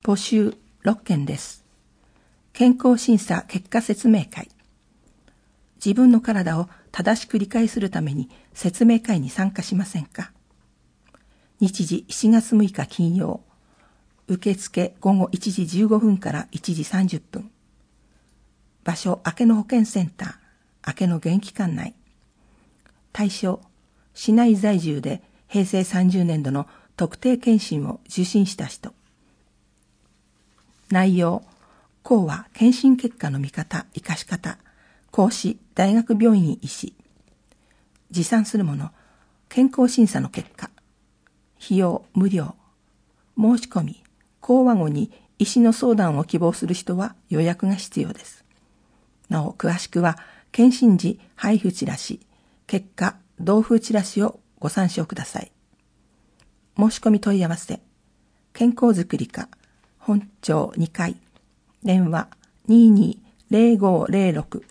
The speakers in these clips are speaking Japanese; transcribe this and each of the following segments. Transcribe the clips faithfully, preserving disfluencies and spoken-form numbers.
募集ろっけんです。健康審査結果説明会。自分の体を正しく理解するために説明会に参加しませんか？日時しちがつむいか金曜。受付ごごいちじじゅうごふんからいちじさんじゅっぷん。場所明野保健センター、明野元気館内。対象、市内在住でへいせいさんじゅうねんどの特定健診を受診した人。内容、講話健診結果の見方、生かし方、講師、大学病院医師。持参するもの、健康審査の結果。費用無料。申し込み、講話後に医師の相談を希望する人は予約が必要です。なお、詳しくは、検診時配布チラシ、結果、同封チラシをご参照ください。申し込み問い合わせ、健康づくり課、本町にかい、電話 にーにーぜろごぜろろく。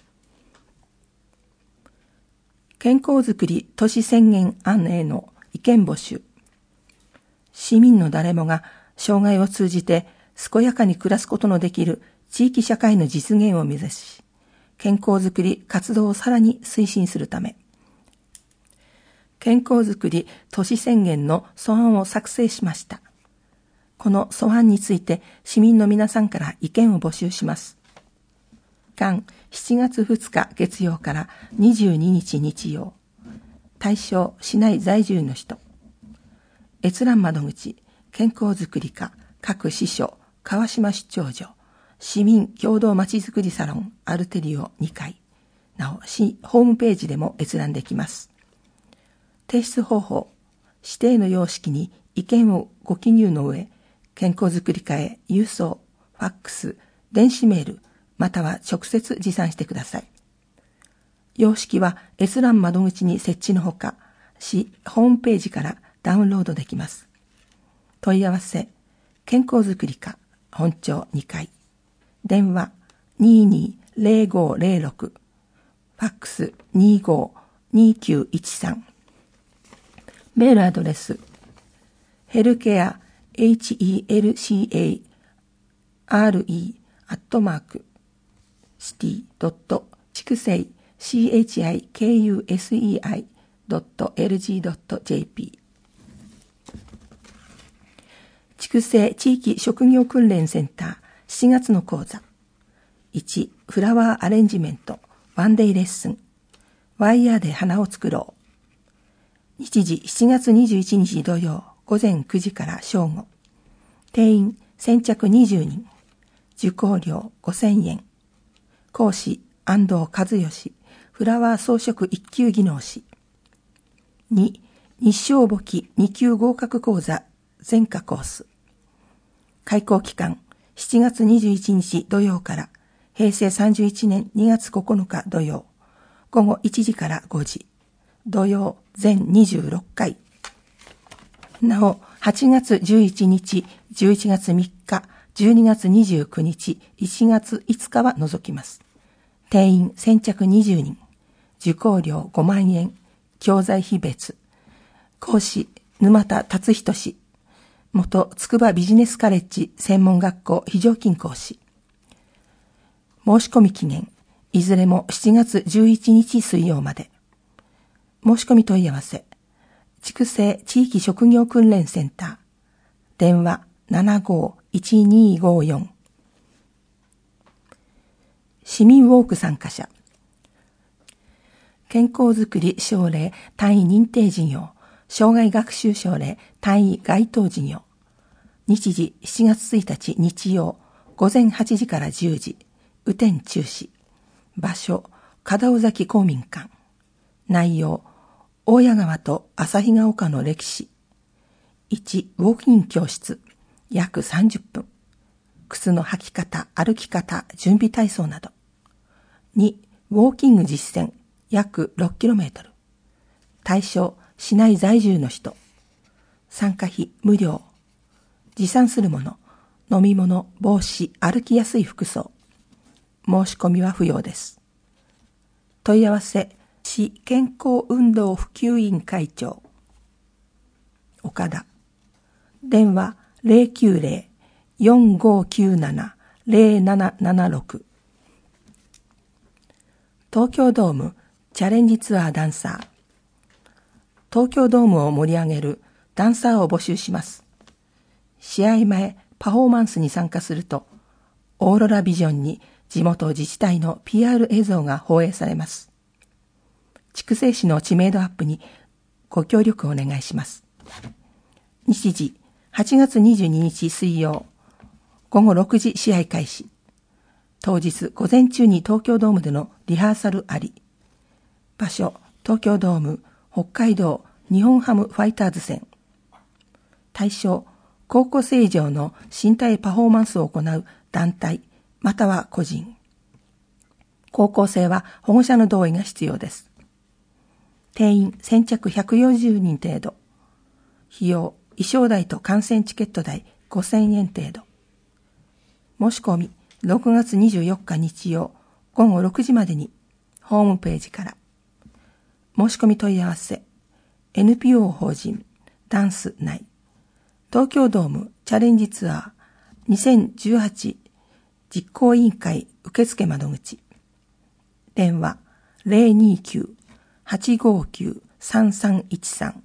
健康づくり都市宣言案への意見募集。市民の誰もが障害を通じて健やかに暮らすことのできる地域社会の実現を目指し、健康づくり活動をさらに推進するため、健康づくり都市宣言の素案を作成しました。この素案について市民の皆さんから意見を募集します。期間しちがつふつか月曜からにじゅうににち日曜。対象市内在住の人。閲覧窓口健康づくり課各支所川島出張所市民共同まちづくりサロンアルテリオにかい。なお市ホームページでも閲覧できます。提出方法、指定の様式に意見をご記入の上、健康づくり課へ郵送、ファックス、電子メール、または直接持参してください。様式は閲覧窓口に設置のほか、市ホームページからダウンロードできます。問い合わせ、健康づくり課、本町にかい、電話 にーにーぜろごぜろろく、ファックス にーごーにーきゅういちさん。メールアドレス、ヘルケア、ヘルケア、アットマーク、シティドット畜生、シーエイチアイケーユーエスイーアイドットエルジードットジェーピー。畜生地域職業訓練センターしちがつの講座。いち、フラワーアレンジメント、ワンデイレッスン。ワイヤーで花を作ろう。日時しちがつにじゅういちにち土曜午前くじから正午。定員先着にじゅうにん。受講料ごせんえん。講師安藤和義、フラワー装飾一級技能士。に、日照簿記にきゅう合格講座全科コース。開講期間しちがつにじゅういちにち土曜からへいせいさんじゅういちねんにがつここのか土曜午後いちじからごじ。土曜全にじゅうろっかい。なお、はちがつじゅういちにち、じゅういちがつみっか、じゅうにがつにじゅうくにち、いちがついつかは除きます。定員先着にじゅうにん。受講料ごまんえん。教材費別。講師、沼田達人氏。元筑波ビジネスカレッジ専門学校非常勤講師。申し込み期限、いずれもしちがつじゅういちにち水曜まで。申し込み問い合わせ、畜生地域職業訓練センター、電話 ななごーいちにーごーよん。市民ウォーク参加者、健康づくり奨励単位認定事業、障害学習奨励単位該当事業、日時しちがつついたち日曜、午前はちじからじゅうじ、雨天中止、場所、門尾崎公民館、内容、大谷川と旭ヶ丘の歴史。いち、ウォーキング教室、約さんじゅっぷん。靴の履き方、歩き方、準備体操など。に、ウォーキング実践、約ろっキロメートル。対象、市内在住の人。参加費無料。持参するもの、飲み物、帽子、歩きやすい服装。申し込みは不要です。問い合わせ、市健康運動普及委員会長岡田。電話 ゼロきゅうゼロよんごきゅうなな ゼロななななろく。東京ドームチャレンジツアーダンサー。東京ドームを盛り上げるダンサーを募集します。試合前パフォーマンスに参加すると、オーロラビジョンに地元自治体の ピーアール 映像が放映されます。筑西市の知名度アップにご協力をお願いします。日時はちがつにじゅうににち水曜、ごごろくじ試合開始。当日午前中に東京ドームでのリハーサルあり。場所、東京ドーム、北海道日本ハムファイターズ戦。対象、高校生以上の身体パフォーマンスを行う団体、または個人。高校生は保護者の同意が必要です。定員先着ひゃくよんじゅうにん程度。費用、衣装代と観戦チケット代ごせんえん程度。申し込み、ろくがつにじゅうよっか日曜ごごろくじまでにホームページから。申し込み問い合わせ エヌピーオー 法人ダンス内東京ドームチャレンジツアーにせんじゅうはち実行委員会受付窓口。電話 ゼロにきゅう はちごきゅう さんさんいちさん。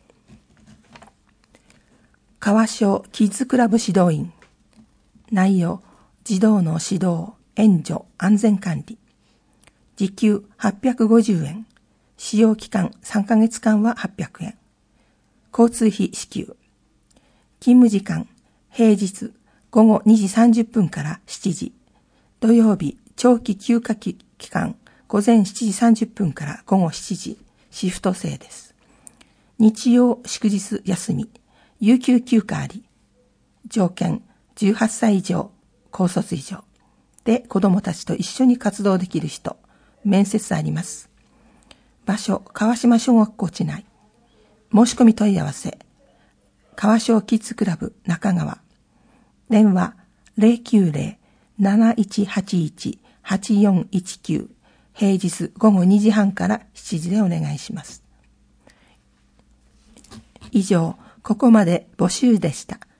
川小キッズクラブ指導員。内容、児童の指導、援助、安全管理。時給はっぴゃくごじゅうえん。使用期間さんかげつかんははっぴゃくえん。交通費支給。勤務時間、平日ごごにじさんじゅっぷんからしちじ。土曜日、長期休暇期間、午前しちじさんじゅっぷんからごごしちじ。シフト制です。日曜、祝日休み。有給休暇あり。条件、じゅうはっさい以上、高卒以上。で、子供たちと一緒に活動できる人。面接あります。場所、川島小学校地内。申し込み問い合わせ。川小キッズクラブ中川。電話 ゼロきゅうゼロ なないちはちいち はちよんいちきゅう。平日ごごにじはんからしちじでお願いします。以上、ここまで募集でした。